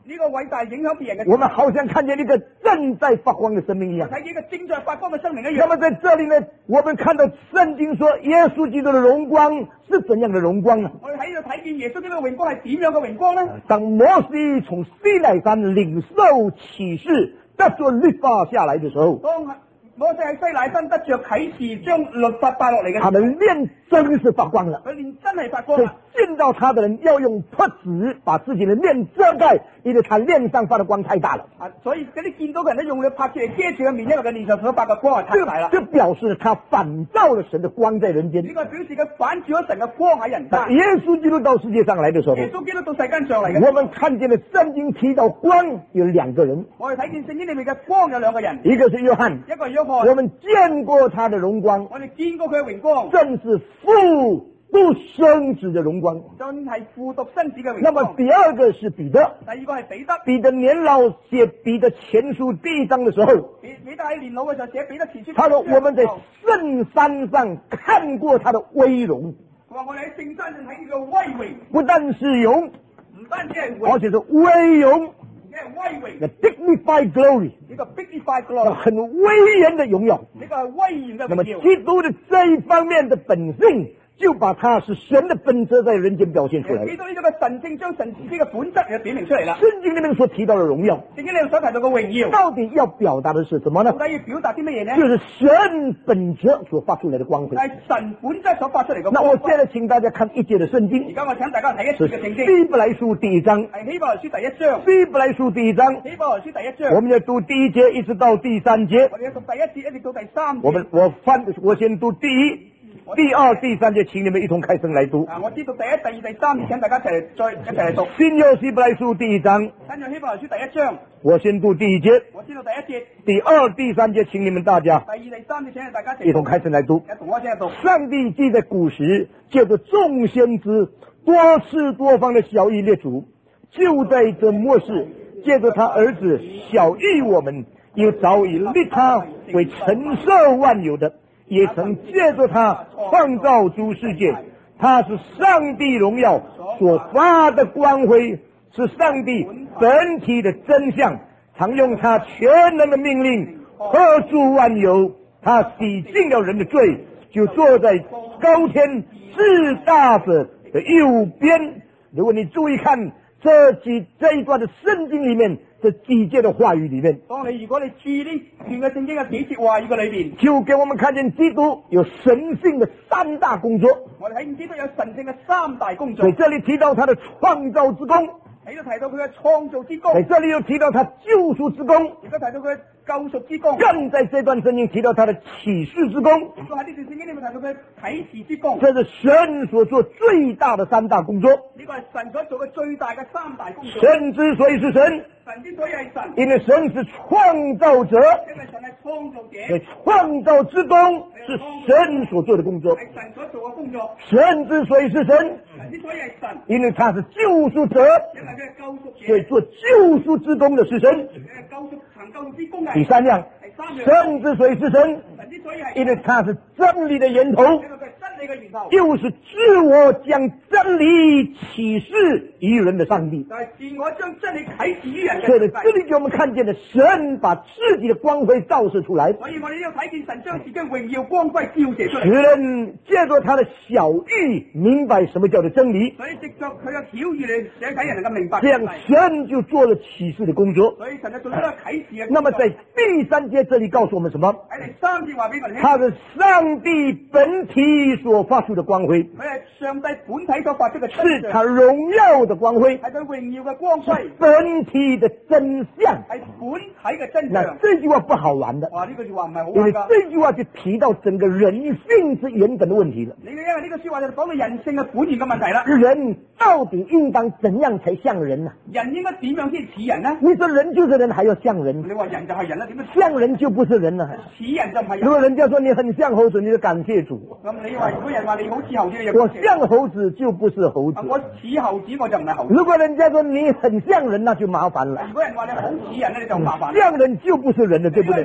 呢個偉大影響別人嘅， 我們好像看見一個正在發光的生命一樣。 睇見一個正在發光嘅生命一樣。 那麼在這裡呢，我們看到聖經說耶穌基督的榮光是怎樣的榮光呢？ 我哋喺度睇見耶穌基督嘅榮光係點樣嘅榮光呢？ 當摩西從西奈山領受啟示，得着律法下來的時候， 當摩西喺西乃山得着啟示，將律法帶落嚟嘅， 他的臉真是發光了。 佢臉真係發光所以啦。 見到他的人要用帕子把自己的面遮蓋，因為他臉上發的光太大了。 啊，所以嗰啲見到嘅人都用咗帕子嚟遮住個面，因為佢臉上所發嘅光係太大啦。 這表示他反照了神的光在人間。 呢個表示佢反照咗神嘅光喺人間。 耶穌基督到世界上來的時候， 耶穌基督到世間上嚟嘅， 我們看見了聖經提到光有兩個人， 我哋睇見聖經裏面嘅光有兩個人， 一個是約翰， 一個係約翰， 我們見過他的榮光， 我哋見過佢嘅榮光， 正是父獨生子的榮光。 真係父獨生子嘅榮那麼光。 第二個是彼得， 第二個係彼得， 彼得年老寫彼得前書第一章的時候， 彼彼得喺年老嘅時候寫彼得前書， 他說我們在聖山上看過他的威榮， 佢話我哋喺聖山上睇見佢威榮， 不但是榮， 唔單止係而榮， 且是威榮， 而且係威榮， the dignified glory， 呢個 dignified glory， 很威嚴的榮耀。 呢個係威嚴嘅那麼榮耀。 基督的這一方面的本性，就把他是神的本質在人間表現出來了。 基督呢個神聖將神自己嘅本質就表明出嚟啦。 聖經裏面所提到的榮耀， 聖經裏面所提到嘅榮耀， 到底要表達的是什麼呢？ 到底要表達啲乜嘢呢？ 就是神本質所發出來的光輝。 係神本質所發出嚟嘅那光。 我現在請大家看一節的聖而經， 家我請大家睇一是次嘅聖經， 希伯來書第一章。 係希伯來書第一章。 希伯來書第一章， 希伯來書第一章， 我們要讀第一節一直到第三節。 我哋要讀第一節一直到第三節。 我們我翻我先讀第一、第二、第三節，請你們一同開聲來讀。 啊，我知道第一、第二、第三節，請大家一齊嚟再一齊嚟讀。 新約希伯來書第一章， 跟住希伯來書第一章， 我先讀第一節， 我知道第一節、 第二、第三節，請你們大家第二、第三節，請大家一齊一同開聲來讀。 一同我一齊嚟讀。 上帝既在古時借着眾先知多次多方的曉諭列祖，就在這末世借着他兒子曉諭我們，又早已立他為承受萬有的，也曾借着他創造諸世界。他是上帝榮耀所發的光輝，是上帝本體的真相，常用他全能的命令合住萬有。他洗淨了人的罪，就坐在高天至大者的右邊。如果你注意看這幾這一段的聖經裏面，這幾節的話語裏面， 當你如果你注意呢段嘅聖經嘅幾節話語嘅裏邊， 就給我們看見基督有神性的三大工作。 我哋睇見基督有神聖嘅三大工作。 在這裏提到他的創造之功， 喺度提到佢嘅創造之功， 在這裏又提到他救贖之功， 亦都提到佢嘅救贖之功， 更在這段聖經提到他的啟示之功。 亦都喺呢段聖經裏面提到佢嘅啟示之功。 這是神所做最大的三大工作。 呢個係神所做嘅最大嘅三大工作。 神之所以是神， 神之所以係神， 因為神是創造者， 因為神係創造者， 所以創造之功是神所做的工作。 係神所做嘅工作。 神之所以是神， 神之所以係神， 因為他是救贖者， 因為佢係救贖者， 所以做救贖之功的是神。 佢係救贖行救贖之功嘅。 第三樣， 第三樣， 神之所以是神， 神之所以係因為他是真理的源頭， 因為佢係真理嘅源頭， 就是自我將真理啟示於人的上帝。 就係自我將真理啟示於人嘅所以呢， 上帝。 這裏給我們看見的神把自己的光輝照射出來， 所以我哋呢度睇見神將自己嘅榮耀光輝照射出使嚟， 人借着他的曉諭明白什麼叫做真理， 所以藉着佢嘅曉諭嚟使睇人能夠明白。 這樣神就做了啟示的工作。 所以神就做咗個啟示嘅工作。 那麼在第三節這裏告訴我們什麼？ 喺第三節話俾我哋聽， 他是上帝本體所發出的光輝， 佢係上帝本體所發出嘅是他榮耀的光輝， 係佢榮耀嘅光輝， 本體的真相。 係本體嘅真那相。 這句話不好玩的， 哇！呢句說話唔係好因為啱㗎。 這句話就提到整個人性之原本的問題了。 你因為呢個說話就講到人性嘅本源嘅問題啦。 人到底應當怎樣才像人呢？ 人應該點樣先似人呢？ 你說人就是人，還要像人？ 你話人就係人啦，點樣像人就不是人了。 似人就唔係如果人？ 人家說你很像猴子，你就感謝主。 咁你話如果人話你好似猴子，你就我感謝像猴子就不是猴子啊。我似猴子，我就唔係猴子。 如果人家說你很像人，那就麻煩了。 如果人話你好似人咧，你就麻煩。 像人就不是人了，對不對？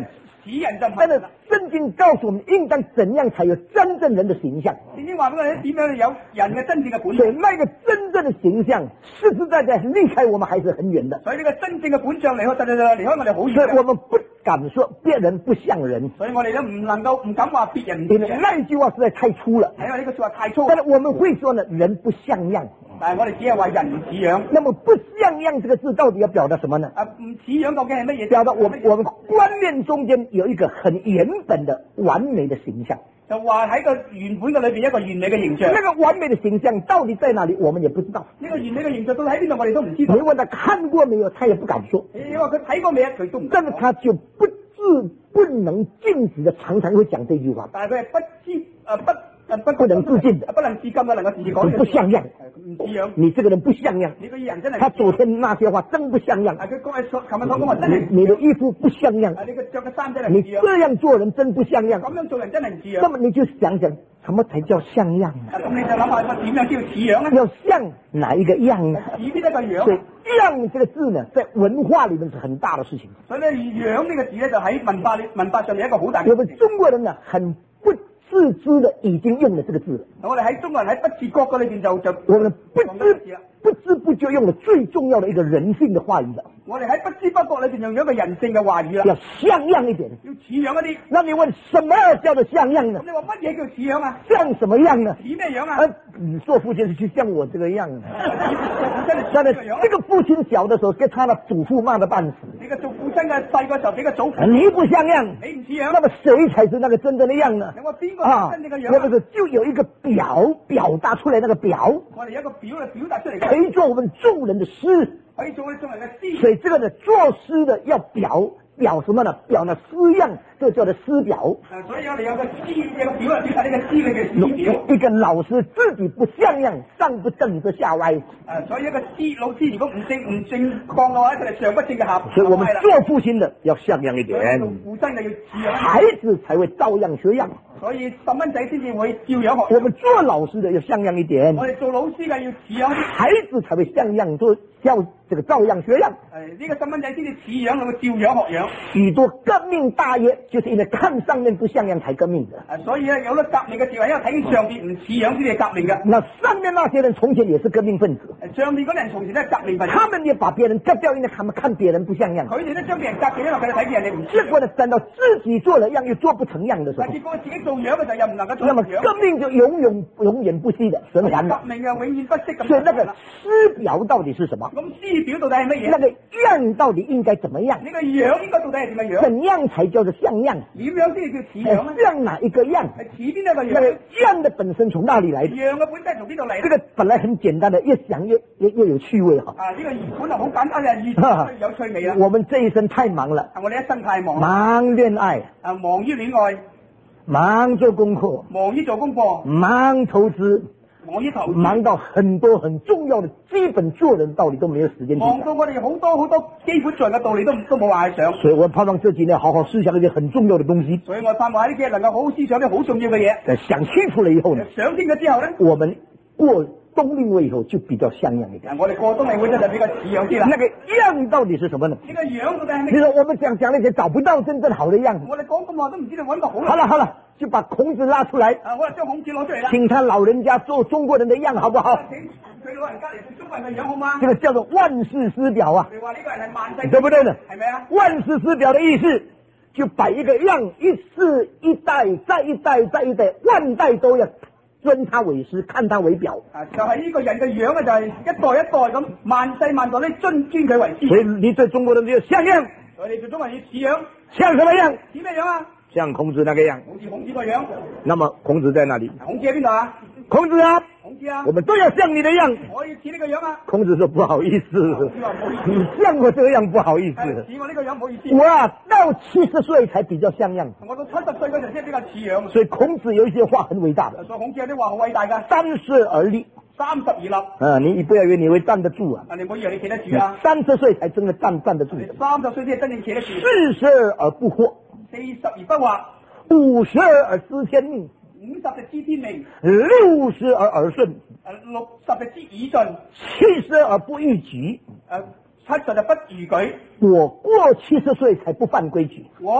此人就唔但是係啦。 圣经告诉我们，应当怎样才有真正人的形象。 聖經話俾我哋點樣有人嘅真正嘅本所以相， 那个真正的形象，實實在在離開我們還是很遠的。 所以呢個真正嘅本相離開，實實在離開我哋好所以遠嘅。 我們不敢說別人不像人， 所以我哋都唔能夠唔敢話別人唔因為像人， 那一句話實在太粗了。 因為呢個說話太粗。 但是我們會說呢，人不像樣。 但係我哋只係話人唔似樣。 那麼不像樣這個字到底要表達什麼呢？ 啊，唔似樣究竟係乜嘢？ 表達我們我們觀念中間有一個很原本的完美的形象。 就話喺個原本嘅裏邊一個完美嘅形象。 那個完美的形象到底在哪裡，我們也不知道。 呢個完美嘅形象到底喺邊度，我哋都唔知道。 你問他看過沒有，他也不敢說。 你話佢睇過未啊？佢都唔。 但是他就不自不能禁止的，常常會講這句話。 但係佢係不知誒不。不不能自禁的， 不能自禁嘅，能夠自己講。 不像樣， 唔似樣。 你這個人不像樣。 你個人真係。 他昨天那些話真不像樣。 啊，佢講係琴日所講話真係。 你的衣服不像樣。 啊，你個着嘅衫真係唔你似樣。 這樣做人真不像樣。 咁樣做人真係唔似樣。 那麼你就想想，什麼才叫像樣呢？ 咁你就諗下，點樣叫似樣咧？ 要像哪一個樣呢？ 似邊一個樣？ 所以樣這個字呢，在文化裏面是很大的事情。 所以咧，樣呢個字咧，就喺文化文化上面一個好大嘅。 我們中國人呢，很不自知的已經用了這個字了。 我哋喺中國人喺不自覺嘅裏邊就就我們不知不知不覺用了最重要的一個人性的話語了。 我哋喺不知不覺裏邊用咗一個人性嘅話語啦。 要像樣一點， 要似樣一啲。 那你問什麼叫做像樣呢？ 咁你話乜嘢叫似樣啊？ 像什麼樣呢？ 似咩樣啊？ 啊，你做父親是去像我這個樣啊。 真係但係這個父親小的時候，給他的祖父罵得半死。 你個做父親嘅細個時候俾個祖父。 你不像樣， 你唔似樣。 那麼誰才是那個真正的樣呢？ 你話邊個啊， 真正嘅樣？ 我們就有一個表表達出來，那個表。 我哋有一個表嚟表達出嚟。 可以做我們眾人的詩。 可以做我哋眾人嘅詩。 所以這個呢，作詩的要表表什麼呢？表呢詩樣，這個叫做詩表。 啊，所以我哋有個詩，有個表嚟表達呢個詩嘅詩表。 一個老師自己不像樣，上不正則下歪。 啊，所以一個詩老師如果唔正唔正當嘅話，佢哋上不正嘅下。 所以我們做父親的要像樣一點， 做父親嘅要似樣， 孩子才會照樣學樣。 所以細蚊仔先至會照樣學。 我們做老師的要像樣一點， 我哋做老師嘅要似樣， 孩子才會像樣做，要這個照樣學樣。 誒，呢個細蚊仔先至似樣，佢會照樣學樣。 許多革命大業就是因為看上面不像樣才革命的。 啊，所以咧有得革命嘅時候，因為睇上邊唔似樣先至革命嘅。 那上面那些人從前也是革命分子， 上面嗰啲人從前都係革命分子， 他們也把別人革掉，因為他們看別人不像樣。 佢哋都將別人革掉，因為佢哋睇見人哋唔似樣。 結果呢，等到自己做了樣又做不成樣的時候， 但結果自己做樣嘅時候又唔能夠做那麼樣。 革命就永永永遠不息的循環了。 革命啊，永遠不息咁。 所以那個詩表到底是什麼？ 咁詩表到底係乜嘢？ 那個樣到底應該怎麼樣？ 呢個樣應該到底係點嘅樣？ 怎樣才叫做像樣？ 點樣先至叫似樣咧？ 像哪一個樣？ 係似邊一個那個樣？ 樣的本身從哪裡來的？ 樣嘅本身從邊度嚟？ 這個本來很簡單的，越想越越越有趣味哈。 啊，呢個本來好簡單嘅，越講越有趣味啦。 我們這一生太忙了， 啊，我哋一生太忙， 忙戀愛， 啊，忙於戀愛， 忙做功課， 忙於做功課， 忙投資， 忙於投資， 忙到很多很重要的基本做人道理都沒有時間去忙到想。 我哋好多好多基本上嘅道理都都冇話去想。 所以我盼望這幾年好好思想一些很重要的東西。 所以我盼望喺呢幾日能夠好好思想啲好重要嘅嘢。 在想清楚了以後呢， 想清楚之後咧， 我們過冬令會以後就比較像樣一點。 啊，我哋過冬令會咧就比較似樣啲啦。 那個樣到底是什麼呢？ 呢個樣到底係你咩？ 說我們講講那些找不到真正好的樣子。 我哋講咁耐都唔知道揾個好。 好了好了，就把孔子拉出來， 啊，我哋將孔子攞出嚟啦。 請他老人家做中國人的樣，好不好？ 請佢老人家嚟做中國人嘅樣好嗎？ 這個叫做萬世師表啊， 你話呢個人係萬世， 對不對呢？ 係咪啊？ 萬世師表的意思，就擺一個樣，一世一代再一代再一代，萬代都要尊他為師，看他為表。 啊，就係、是、呢個人嘅樣啊，就係一代一代咁，萬世萬代都尊尊佢為師。 所以你對中國人就像樣， 我哋做中國人要似樣， 像什麼樣？ 似咩樣啊？ 像孔子那個樣。 好似孔子個樣。 那麼孔子在哪裡？ 孔子喺邊度啊？ 孔子啊， 孔子啊， 我們都要像你的樣。 我要似呢個樣啊。 孔子說不好意思，你像我這個樣不好意思。 似我呢個樣唔好意思。 我啊到七十歲才比較像樣。 我到七十歲嗰陣先比較似樣。 所以孔子有一些話很偉大的。 所以孔子有啲話好偉大㗎。 三十而立。 三十而立。 啊，你不要以為你會站得住啊。 啊，你唔好以為你企得住啊。 三十歲才真的站站得住。 三十歲先係真正企得住。 四十而不惑。 四十而不惑。 五十而知天命。 五十就知天命。 六十而耳順。 誒，六十就知耳順。 七十而不逾矩。 誒，七十就不逾矩。 我過七十歲才不犯規矩。 我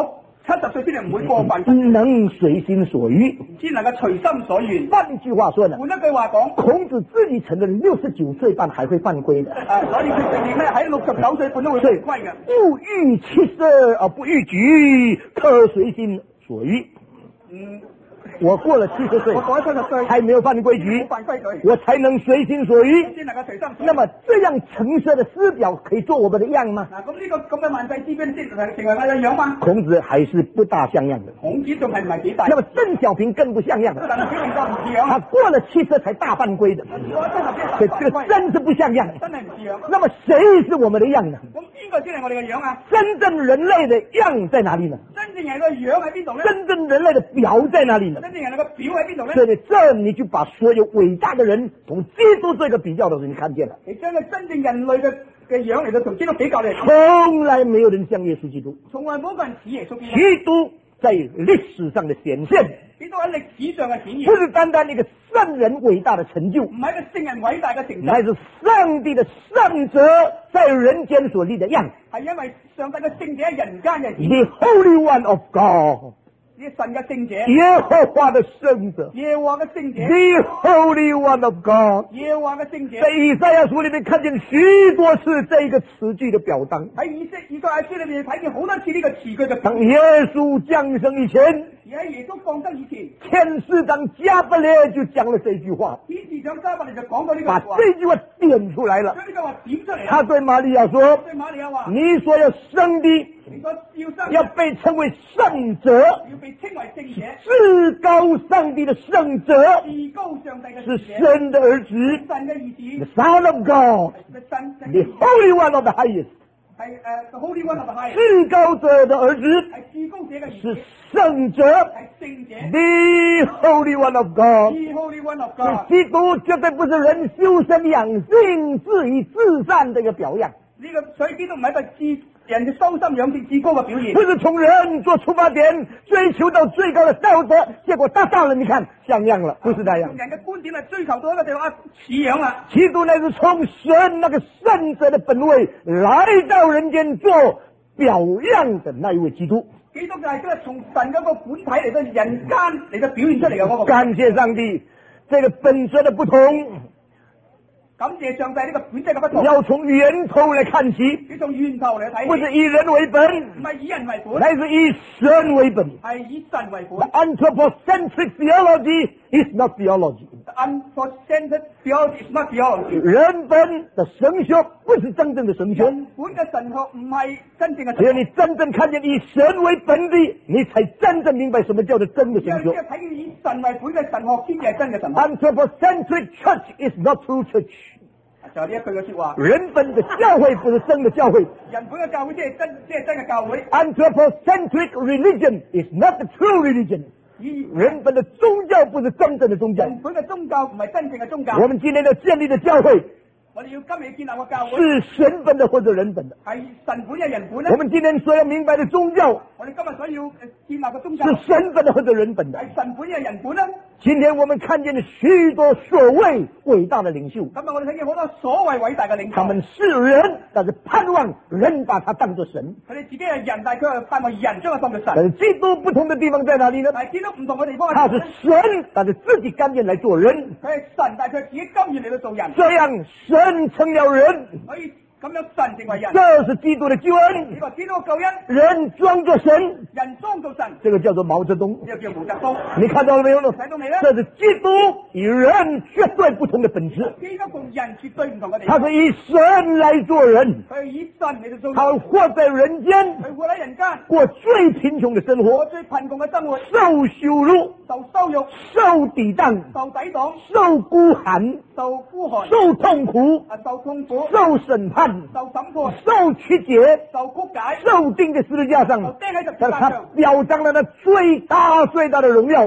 七十歲先至唔會過分， 能隨心所欲， 先能夠隨心所願。 換句話說呢， 換一句話講， 孔子自己承認六十九歲半還會犯規的。 啊，所以佢承認咧喺六十九歲半都會犯規嘅。 不逾其色而不逾矩，可隨心所欲。 嗯。 我過了七十歲， 我過咗七十歲， 還沒有犯規矩， 犯規矩， 我才能隨心所欲， 先能夠隨心所欲。 那麼這樣橙色的師表可以做我們的樣嗎？ 嗱，咁呢個咁嘅萬世之標先成成為我嘅樣嗎？ 孔子還是不大像樣的。 孔子仲係唔係幾大？ 那麼鄧小平更不像樣的， 鄧小平就唔似樣。 他過了七十才大犯規的，這這個真是不像樣， 真係唔似樣。 那麼誰是我們的樣呢？ 咁邊個先係我哋嘅樣啊？ 真正人類的樣在哪裏呢？ 真正人個樣喺邊度咧？ 真正人類的表在哪裏呢？ 真正人個表喺邊度咧？ 所以這你就把所有偉大的人同基督這個比較的時候，你看見了。 你將個真正人類嘅嘅樣嚟到同基督比較嚟， 從來沒有人像耶穌基督， 從來冇個人似耶穌基督。 基督在歷史上的顯現， 基督喺歷史上嘅顯現， 不是單單一個聖人偉大的成就， 唔係一個聖人偉大嘅成就， 乃是上帝的聖者在人間所立的樣， 係因為上帝嘅聖者喺人間嘅顯現。 The Holy One of God， 呢神嘅聖者， 耶和華的聖者， 耶和華嘅聖者， The Holy One of God， 耶和華嘅聖者。 在以賽亞書裏面看見許多次這個詞句的表當。 喺以色以賽亞書裏面睇見好多次呢個詞句嘅表當耶穌降生以前， 而喺耶穌降生以前， 天使長加百列就講了這句話， 天使長加百列就講到呢個把話， 這句話點出來了。 將呢個話點出嚟。 他對瑪利亞說： 對瑪利亞話， 你所要生的， 你所要生要被稱為聖者， 要被稱為聖者， 至高上帝的聖者， 至高上帝嘅是聖者， 神的兒子神嘅兒 ，the 子， Son of God， 神 the Holy One of the Highest， 係誒 the Holy One of the Highest， 至高者的兒子， 係至高者嘅兒是子， 聖者係聖者 ，the Holy One of God。 ，the Holy One of God。 基督絕對不是人修身養性、自以自善的一個表樣， 呢個所以基督唔係一個至人嘅修心養性至高嘅表現， 不是從人做出發點追求到最高的道德，結果達到了，你看像樣了，不是那樣。 從人嘅觀點嚟追求到一個地方啊似樣啦。 基督乃是從神那個聖者的本位來到人間做表樣的那一位基督。 基督就係即係從神嗰個本體嚟到人間嚟到表現出嚟嘅嗰個。 感謝上帝，這個本質的不同， 感謝上帝呢個本質嘅不同， 要從源頭來看起， 要從源頭嚟睇起， 不是以人為本， 唔係以人為本， 乃是以神為本。 係以神為本。 Anthropocentric theology is not theology. Anthropocentric theology is not theology。 人本的神學不是真正的神學， 人本嘅神學唔係真正嘅只有你神學。 真正看見以神為本的，你才真正明白什麼叫做真的只有神學。 只有睇見以神為本嘅神學先至係真嘅神學。 Anthropocentric church is not true church. 就係呢一句嘅說話。 人本的教會不是真的教會。 人本嘅教會先係真，先係真嘅教會。 Anthropocentric religion is not the true religion. 以人本的宗教不是真正的宗教。 人本嘅宗教唔係真正嘅宗教。 我們今天要建立的教會我哋要今日建立個教會是神本的或者人本的。 係神本嘅人本咧我。們今天所要明白的宗教我哋今日所要誒建立嘅宗教是神本的或者人本的。 係神本嘅人本咧。 今天我們看見了許多所謂偉大的領袖， 今日我哋睇見好多所謂偉大嘅領袖， 他們是人，但是盼望人把他當作神。 佢哋自己係人，但係佢係盼望人將佢當作但神。 是基督不同的地方在哪裡呢？ 但係見到唔同嘅地方他是神，但是自己甘願來做人， 佢係神，但係佢自己甘願嚟到做人， 這樣神成了人， 所以咁樣神成為人。 這是基督的救恩。 呢個基督嘅救恩， 人裝作神， 人裝做神， 這個叫做毛澤東。 呢個叫毛澤東。 你看到了沒有呢？ 睇到未咧？ 這是基督與人絕對不同的本質。 基督同人絕對唔同嘅地他方。 是以神來做人， 佢係以神嚟到做人， 他活在人間， 佢活喺人間， 過最貧窮的生過活， 最貧窮嘅生活， 受羞辱， 受羞辱， 受抵擋， 受抵擋， 受孤寒， 受孤寒， 受痛苦， 啊受痛苦， 受審判， 受審判， 受曲解， 受曲解， 受釘在十字架上。 受釘喺十字但是他架上， 表彰了那最大最大的榮耀， 表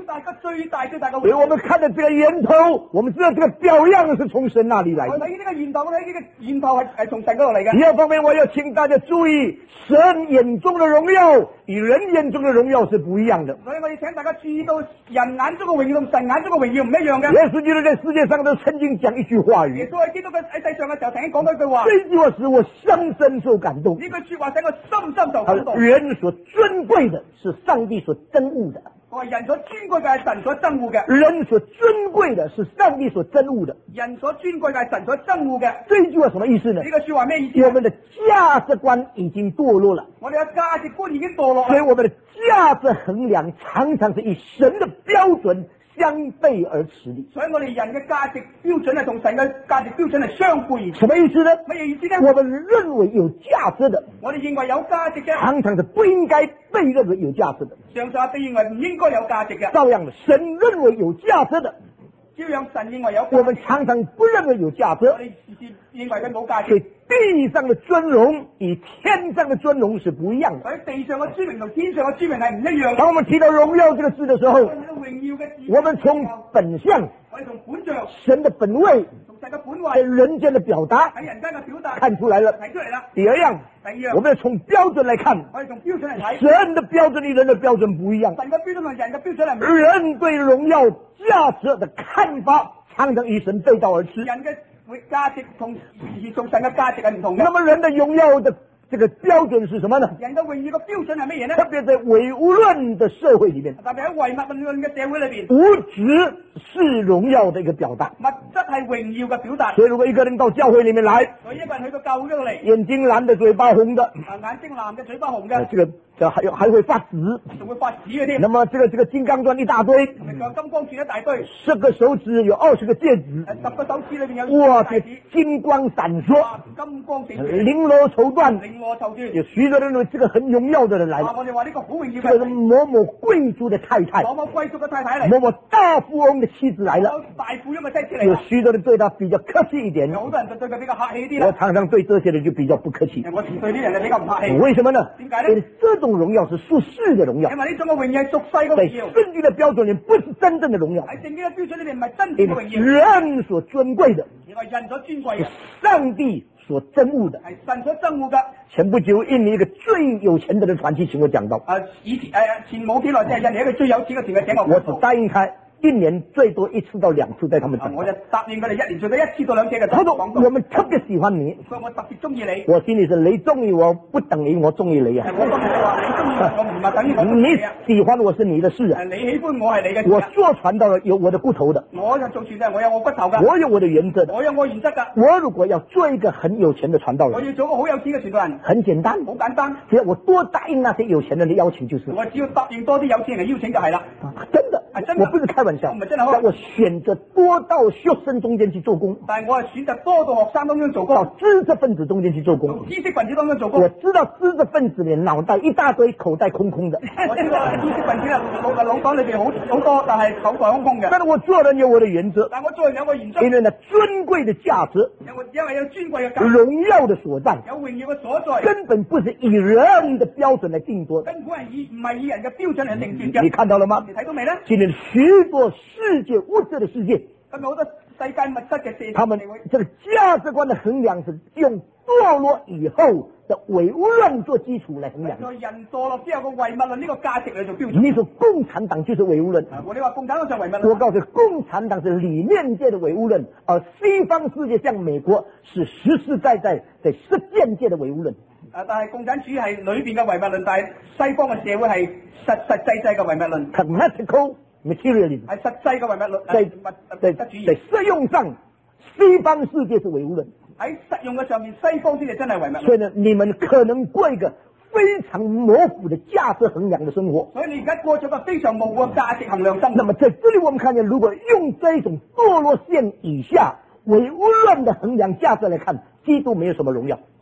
大家最大最大嘅所以我们看的这个源头，我们知道这个表样是從神那里來的。 我睇呢個源頭，我睇呢個源頭係係從神嗰度嚟嘅。 第二方面，我要請大家注意，神眼中的榮耀與人眼中的榮耀是不一樣的。 所以我要請大家注意到，人眼中嘅榮耀同神眼中嘅榮耀唔一樣嘅。 耶穌基督在世界上都曾經講一句話語， 耶穌喺基督嘅喺世上嘅時候曾經講過一句話， 這句話使我深深受感動。 呢句說話使我深深受感動。 人所尊貴的是上帝所憎惡的。 我話人所尊貴嘅係神所憎惡嘅。 人所尊貴的是上帝所憎惡的。 人所尊貴嘅係神所憎惡嘅。 這句話什麼意思呢？ 呢個說話咩意思？ 我們的價值觀已經墮落了。 我哋嘅價值觀已經墮落。 所以我們的價值衡量常常是以神的標準相背而馳的。 所以我哋人嘅價值標準係同神嘅價值標準係相背而馳。 什麼意思呢？ 乜嘢意思呢？ 我們認為有價值的， 我哋認為有價值嘅， 常常是不應該被認為有價值的。 常常被認為唔應該有價值嘅。 照樣的，神認為有價值的， 照樣神認為有價值， 我們常常不認為有價值。 我哋時時認為佢冇價值。 所以地上的尊榮與天上的尊榮是不一樣的。 所以地上嘅尊榮同天上嘅尊榮係唔一樣嘅。 當我們提到榮耀這個字的時候， 榮耀嘅字， 我們從本相， 我哋從本相， 神的本位， 從神嘅本在位， 人間的表達， 喺人間嘅表達看出來了。 睇出嚟啦。 第二樣， 第二樣， 我們要從標準來看， 我哋從標準嚟睇， 神的標準與人的標準不一樣。 神嘅標準同人嘅標準係唔一樣。 人對榮耀價值的看法，常常與神背道而馳。 人嘅價值同而從神嘅價值係唔同嘅。 那麼人的榮耀的這個標準是什麼呢？ 人嘅榮耀嘅標準係乜嘢呢？ 特別在唯物論的社會裏面， 特別喺唯物論嘅社會裏邊， 物質是榮耀的一個表達。 物質係榮耀嘅表達。 所以如果一個人到教會裏面來， 所以一個人去到教會嗰度嚟， 眼睛藍的，嘴巴紅的， 啊眼睛藍嘅，嘴巴紅嘅， 這個這還有還會發紫， 仲會發紫嘅添。 那麼這個這個金剛鑽一大堆， 仲有金剛鑽一大堆， 十個手指有二十個戒指， 十個手指裏邊有哇，這戒指， 金光閃爍， 哇金光閃爍， 綾羅綢緞， 綾羅綢緞。 有許多人認為這個很榮耀的人來啊了， 我哋話呢個好榮耀這個是嘅， 某某貴族的太太， 某某貴族嘅太太嚟， 某某大富翁的妻子來了。 某大富翁嘅妻子嚟有啦。 許多人對他比較客氣一點， 有好多人就對佢比較客氣啲啦。 我常常對這些人就比較不客氣。 我時對啲人就比較唔客氣。 為什麼呢？ 點解呢？ 因為這種榮耀是屬世的榮耀， 因為呢種嘅榮耀係屬世嘅在榮耀， 聖經的標準裏不是真正的榮耀。 喺聖經嘅標準裏面唔係真正因為嘅榮耀， 人所尊貴的而係人所尊貴是嘅， 上帝所憎惡的。 係神所憎惡嘅。 前不久，印尼一個最有錢的人傳奇請我講到， 啊，以前誒前冇幾耐，即係印尼一個最有錢嘅團嘅請我我只答應他一年最多一次到兩次帶他們講道。 啊我就答應佢哋一年最多一次到兩次嘅他說講道。 我們特別喜歡你， 所以我特別中意你。 我心裏是你中意我，不等於我中意你啊。 我當然話你中意我，唔係等於我中意你你啊。 喜歡我是你的事啊誒，，你喜歡我係你嘅事啊。 我做傳道人有我的骨頭的， 我就做傳道人，我有我骨頭㗎， 我有我的原則的。 我有我原則㗎。 我如果要做一個很有錢的傳道人， 我要做個好有錢嘅傳道人， 很簡單， 好簡單， 只要我多答應那些有錢人的邀請就是了。 我只要答應多啲有錢人嘅邀請就係啦。 真的啊真的我不是開玩笑， 我們真的會但我選擇多到學生中間去做工， 但係我係選擇多到學生當中做到工， 知識分子中間去做工。 到知識分子當中做工。 我知道知識分子裡腦袋一大堆，口袋空空的。 我知道知識分子啊，腦嘅腦袋裏邊好好多，但係口袋空空嘅。 但是我做人有我的原則， 但我做人有個原則， 因為呢尊貴的價值、 因為因為有尊貴嘅價值， 榮耀的所在， 有榮耀嘅所在， 根本不是以人的標準來定奪的。 根本係以唔係以人嘅標準嚟定斷嘅。 你看到了嗎？ 你睇到未呢？ 今天許多世界物質的世界， 今日好多世界物質嘅社他們社會， 這個價值觀的衡量是用墮落以後的唯物論做基礎來衡量。 在人墮落之後個唯物論呢個價值嚟做標準。 你說共產黨就是唯物論， 啊我哋話共產黨就唯物論。 我告訴你，共產黨是理念界的唯物論，而西方世界像美國是實實在在在實踐界的唯物論。 啊，但係共產主義係裏邊嘅唯物論，但係西方嘅社會係實實際際嘅唯物論， Practical materialism， 係實際嘅唯物論。 在物在物質主義在實用上，西方世界是唯物論。 喺實用嘅上面，西方先係真係唯物論。 所以呢，你們可能過一個非常模糊的價值衡量的生活。 所以你而家過咗個非常模糊嘅價值衡量生活。 那麼在這裡我們看見，如果用這種墮落線以下唯物論的衡量價值來看，基督沒有什麼榮耀。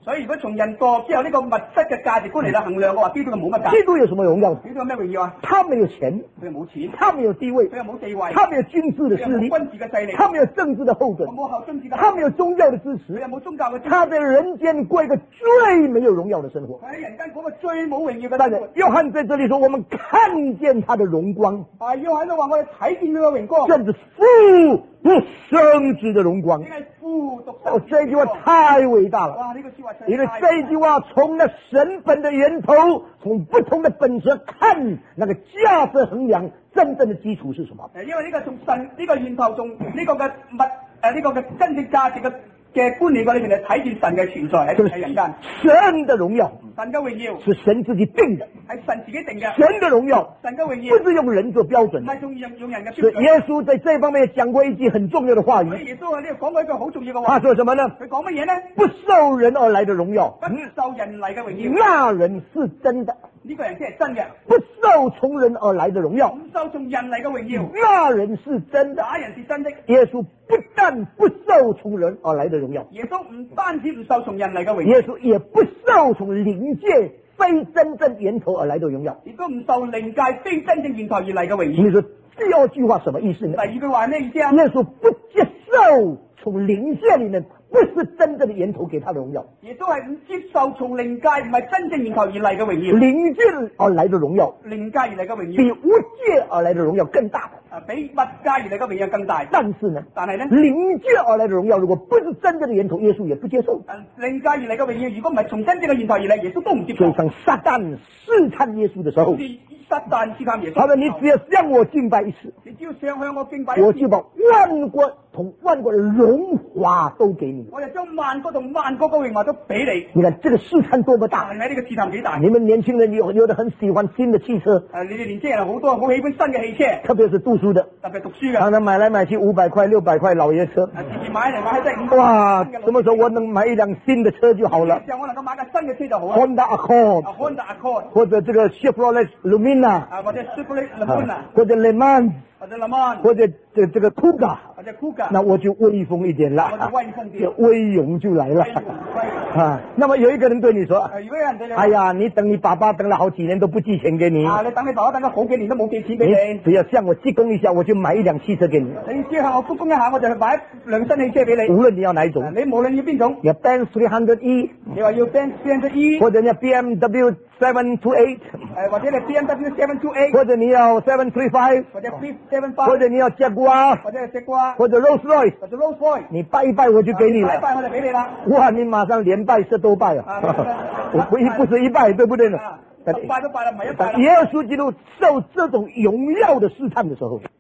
所以如果從人墮之後呢個物質嘅價值觀嚟到衡量，我話基督就冇乜價值。 基督有什麼榮耀？ 基督有咩榮耀啊？ 他沒有錢， 佢又冇錢， 他沒有地位， 佢又冇地位， 他沒有軍事的勢力， 佢又冇軍事嘅勢力， 他沒有政治的後盾， 佢冇後政治嘅， 他沒有宗教的支持， 佢又冇宗教嘅支持， 他在人間過一個最沒有榮耀的生活。 佢喺人間嗰個最冇榮耀嘅但是生活。 約翰在這裡說，我們看見他的榮光， 啊，約翰都話我哋睇見佢嘅榮光， 這是父獨生子的榮光。 呢係父獨哦， 生子。 這句話太偉大了。 哇，呢個說話真係因為太這句話從那神本的源頭，從不同的本質看那個價值衡量真正的基礎是什麼？ 誒，因為呢個從神呢個源頭，從呢個嘅物誒呢個嘅真正價值嘅嘅觀念嗰裏面嚟睇見神嘅存在喺喺人間。 神的榮耀， 神嘅榮耀是神自己定的， 係神自己定嘅。 神的榮耀神嘅榮耀不是用人做標準唔的。 係用人用人嘅標所以準。 耶穌在這方面講過一句很重要的話語， 所以耶穌喺呢度講過一句好重要嘅話。 他說什麼呢？ 佢講乜嘢呢？ 不受人而來的榮耀， 不受人嚟嘅榮耀， 那人是真的； 呢個人先係真嘅。 不受從人而來的榮耀， 唔受從人嚟嘅榮耀， 那人是真的。 那人是真的。 耶穌不但不受從人而來的榮耀， 耶穌唔單止唔受從人嚟嘅榮耀， 耶穌也不受從靈界非真正源頭而來的榮耀。 亦都唔受靈界非真正源頭而嚟嘅榮耀。 你說第二句話什麼意思呢？ 第二句話係咩意思啊？ 耶穌不接受從靈界裏面不是真正的源頭給他的榮耀， 耶穌係唔接受從靈界唔係真正源頭而嚟嘅榮耀， 靈界而來的榮耀靈界而嚟嘅榮比耀， 無界而來的榮耀更大。 啊，比物界而嚟嘅榮耀更大。 但是呢， 但係呢， 靈界而來的榮耀如果不是真正的源頭，耶穌也不接受。 啊靈界而嚟嘅榮耀，如果唔係從真正嘅源頭而嚟，耶穌都唔接受。 所以當撒旦試探耶穌的時候好，似撒旦試探耶穌， 他說你只要向我敬拜一次， 你只要上向我敬拜， 我就把萬國同萬國的榮華都給你。 我就將萬國同萬國嘅榮華都俾你。 你看這個試探多麼大！ 但係呢個試探幾大？ 你們年輕人有有的很喜歡新的汽車， 誒，你哋年輕人好多好喜歡新嘅汽車， 特別是讀書的， 特別讀書嘅， 常常買來買去五百塊、六百塊老爺車。 啊，次次買嚟買去真係五哇， 新嘅什麼時候我能買一輛新的車就好了時候我能夠買架新嘅車就好啦。 ？Honda 啊 Accord ，Honda Accord 或者這個 Chevrolet Lumina 啊，或者 Chevrolet Lumina 或者 Le Mans 或者 Le Mans 或者這這個 Kuga， 或者 Kuga， 那我就威風一點啦， 我就威風啲這威勇就來了威威啊。那麼有一個人對你說， 誒，如果有人對你話， 哎呀，你等你爸爸等了好幾年都不寄錢給你， 啊，你等你爸爸等咗好幾年都冇寄錢俾你你， 只要向我鞠躬一下，我就買一輛汽車給你， 你只要向我鞠躬一下，我就去買一輛新汽車俾你。 無論你要哪一種啊，你無論要邊種， 你要 Benz three hundred E， 你話要 Benz three hundred E， 或者你要 B M W seven two eight， 誒，或者你 B M W seven two eight， 或者你要seven three five， 或者 three seven 或 five， 者你要 Jaguar， 或者係石瓜， 或者 Rolls Royce， 或者 Rolls Royce， 你拜一拜我就給你了。 拜一拜我就俾你啦。 哇，你馬上連拜十多拜啊！我不一不是一拜，對不對呢？ 啊，十拜都拜啦，唔係一拜啦。 耶穌基督受這種榮耀的試探的時候，